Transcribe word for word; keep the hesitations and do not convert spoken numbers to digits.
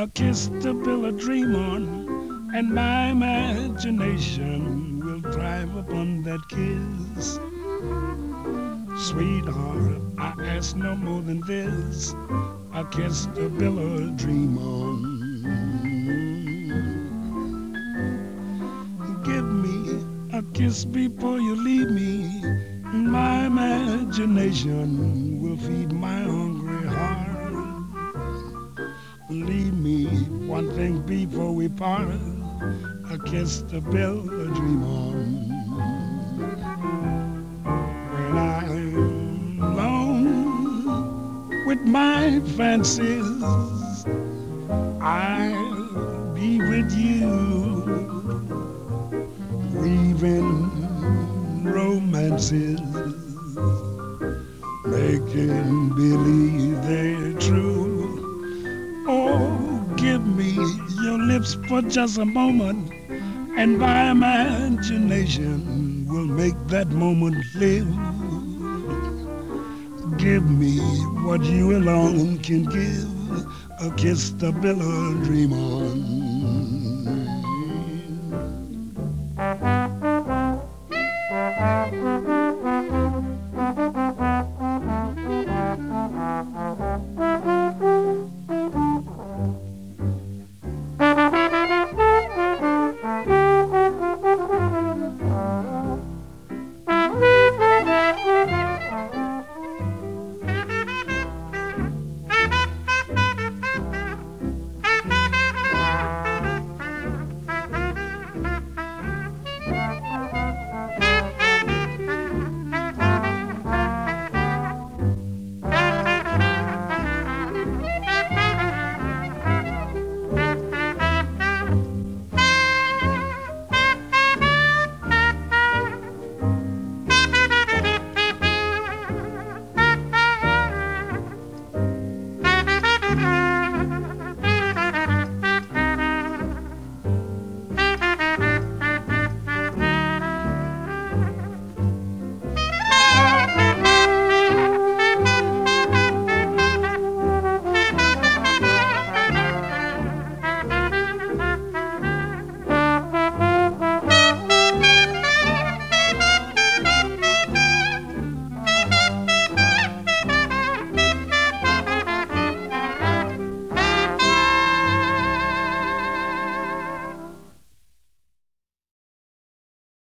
a kiss to build a dream on, and my imagination will thrive upon that kiss. Sweetheart, I ask no more than this, a kiss to build a dream on. Give me a kiss before you leave me, my imagination will feed my hungry heart. Leave me one thing before we part, a kiss to build a dream on. When I'm alone with my fancies, I'll be with you, weaving romances, making believe they're true. Oh, give me your lips for just a moment, and my imagination will make that moment live. Give me what you alone can give, a kiss to build a dream on.